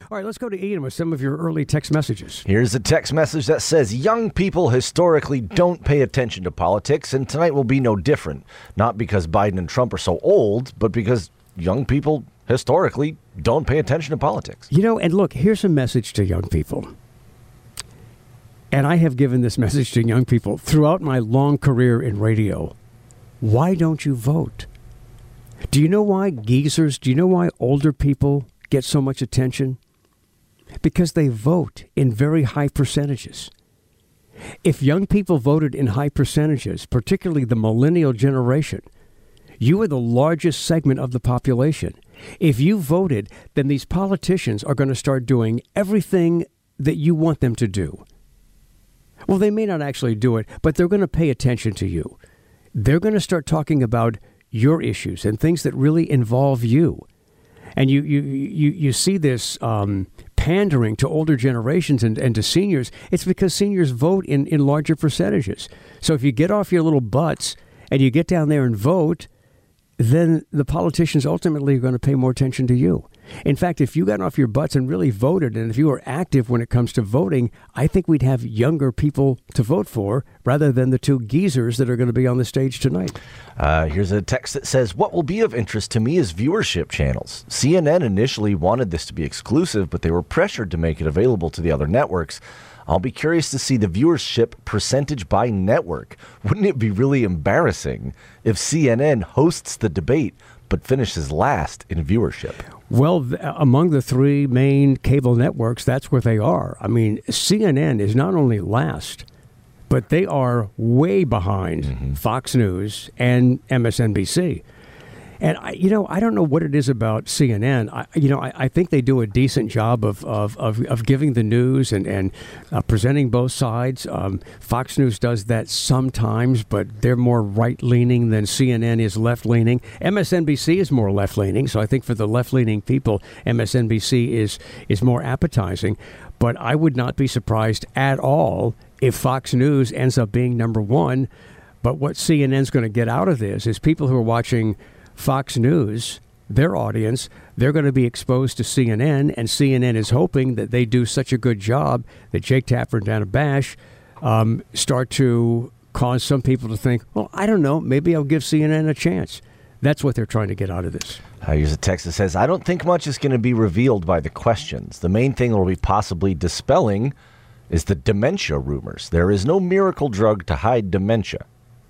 All right, let's go to Ian with some of your early text messages. Here's a text message that says, young people historically don't pay attention to politics, and tonight will be no different. Not because Biden and Trump are so old, but because young people historically don't pay attention to politics. You know, and look, here's a message to young people. And I have given this message to young people throughout my long career in radio. Why don't you vote? Do you know why geezers, do you know why older people get so much attention? Because they vote in very high percentages. If young people voted in high percentages, particularly the millennial generation, you are the largest segment of the population. If you voted, then these politicians are going to start doing everything that you want them to do. Well, they may not actually do it, but they're going to pay attention to you. They're going to start talking about your issues and things that really involve you. And you see this pandering to older generations and to seniors. It's because seniors vote in larger percentages. So if you get off your little butts and you get down there and vote, then the politicians ultimately are going to pay more attention to you. In fact, if you got off your butts and really voted, and if you were active when it comes to voting, I think we'd have younger people to vote for rather than the two geezers that are going to be on the stage tonight. Here's a text that says, what will be of interest to me is viewership channels. CNN initially wanted this to be exclusive, but they were pressured to make it available to the other networks. I'll be curious to see the viewership percentage by network. Wouldn't it be really embarrassing if CNN hosts the debate but finishes last in viewership? Well, among the three main cable networks, that's where they are. I mean, CNN is not only last, but they are way behind Fox News and MSNBC. And, I don't know what it is about CNN. I think they do a decent job of giving the news and presenting both sides. Fox News does that sometimes, but they're more right-leaning than CNN is left-leaning. MSNBC is more left-leaning, so I think for the left-leaning people, MSNBC is more appetizing. But I would not be surprised at all if Fox News ends up being number one. But what CNN's going to get out of this is people who are watching Fox News, their audience, they're going to be exposed to CNN, and CNN is hoping that they do such a good job that Jake Tapper and Dana Bash start to cause some people to think, well, I don't know, maybe I'll give CNN a chance. That's what they're trying to get out of this. Here's a text that says, I don't think much is going to be revealed by the questions. The main thing we'll be possibly dispelling is the dementia rumors. There is no miracle drug to hide dementia.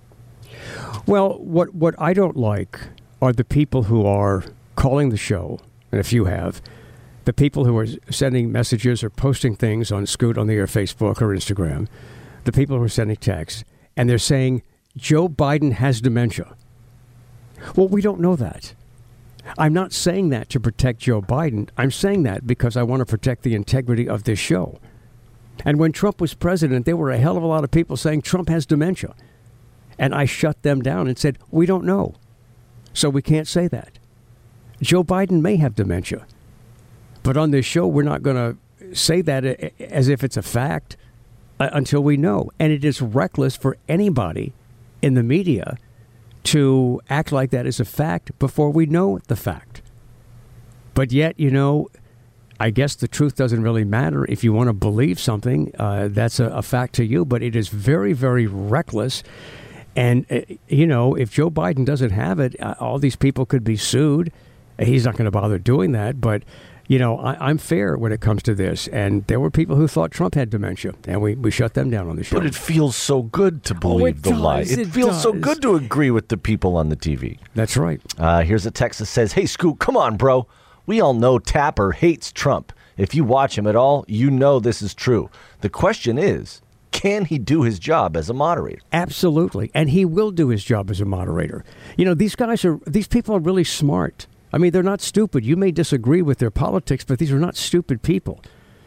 Well, what I don't like are the people who are calling the show, and if you have, the people who are sending messages or posting things on Scoot on the Air Facebook or Instagram, the people who are sending texts, and they're saying, Joe Biden has dementia. Well, we don't know that. I'm not saying that to protect Joe Biden. I'm saying that because I want to protect the integrity of this show. And when Trump was president, there were a hell of a lot of people saying Trump has dementia. And I shut them down and said, we don't know. So we can't say that. Joe Biden may have dementia. But on this show, we're not going to say that as if it's a fact until we know. And it is reckless for anybody in the media to act like that is a fact before we know the fact. But yet, I guess the truth doesn't really matter. If you want to believe something, that's a fact to you. But it is very, very reckless. And, if Joe Biden doesn't have it, all these people could be sued. He's not going to bother doing that. But, I'm fair when it comes to this. And there were people who thought Trump had dementia, and we shut them down on the show. But it feels so good to believe the lie. It feels so good to agree with the people on the TV. That's right. Here's a text that says, hey, Scoot, come on, bro. We all know Tapper hates Trump. If you watch him at all, you know this is true. The question is, can he do his job as a moderator? Absolutely. And he will do his job as a moderator. These people are really smart. I mean, they're not stupid. You may disagree with their politics, but these are not stupid people.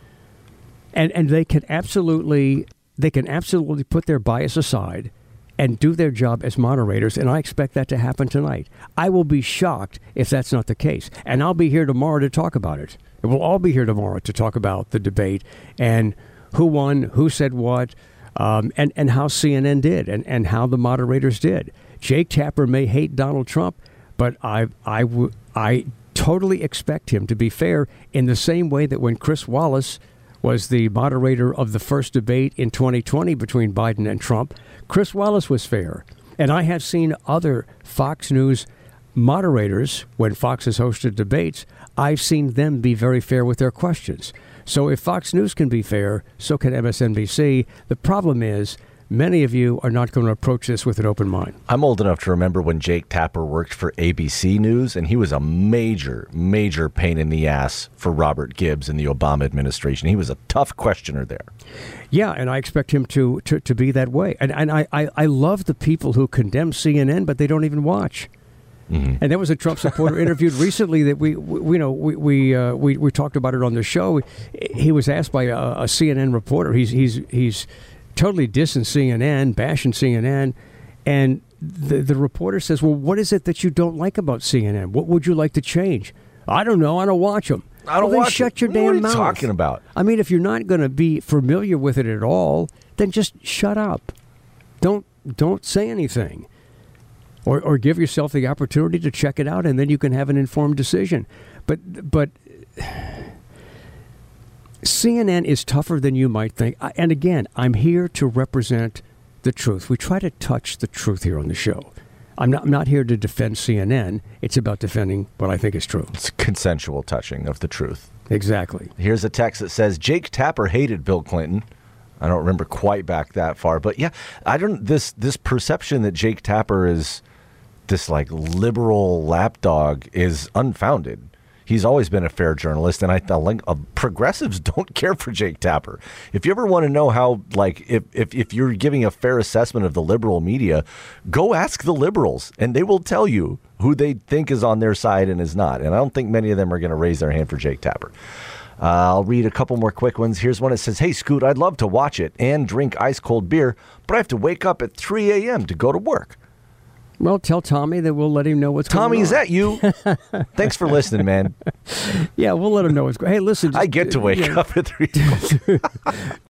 And they can absolutely put their bias aside and do their job as moderators. And I expect that to happen tonight. I will be shocked if that's not the case. And I'll be here tomorrow to talk about it. And we'll all be here tomorrow to talk about the debate and who won, who said what, and how CNN did and how the moderators did. Jake Tapper may hate Donald Trump, but I totally totally expect him to be fair in the same way that when Chris Wallace was the moderator of the first debate in 2020 between Biden and Trump, Chris Wallace was fair. And I have seen other Fox News moderators, when Fox has hosted debates, I've seen them be very fair with their questions. So if Fox News can be fair, so can MSNBC. The problem is, many of you are not going to approach this with an open mind. I'm old enough to remember when Jake Tapper worked for ABC News, and he was a major, major pain in the ass for Robert Gibbs in the Obama administration. He was a tough questioner there. Yeah, and I expect him to be that way. And I love the people who condemn CNN, but they don't even watch. Mm-hmm. And there was a Trump supporter interviewed recently that we talked about it on the show. He was asked by a CNN reporter. He's totally dissing CNN, bashing CNN, and the reporter says, "Well, what is it that you don't like about CNN? What would you like to change?" "I don't know. I don't watch them." I don't watch. Shut your damn mouth. What are you talking about? I mean, if you're not going to be familiar with it at all, then just shut up. Don't say anything. Or give yourself the opportunity to check it out, and then you can have an informed decision. But CNN is tougher than you might think. And again, I'm here to represent the truth. We try to touch the truth here on the show. I'm not here to defend CNN. It's about defending what I think is true. It's consensual touching of the truth. Exactly. Here's a text that says, Jake Tapper hated Bill Clinton. I don't remember quite back that far, but yeah, this perception that Jake Tapper is this like liberal lapdog is unfounded. He's always been a fair journalist, and I think progressives don't care for Jake Tapper. If you ever want to know how, like, if you're giving a fair assessment of the liberal media, go ask the liberals, and they will tell you who they think is on their side and is not. And I don't think many of them are going to raise their hand for Jake Tapper. I'll read a couple more quick ones. Here's one that says, "Hey, Scoot, I'd love to watch it and drink ice-cold beer, but I have to wake up at 3 a.m. to go to work." Well, tell Tommy that we'll let him know what's going on. Tommy, is that you? Thanks for listening, man. Yeah, we'll let him know what's going on. Hey, listen. I get to wake up at 3.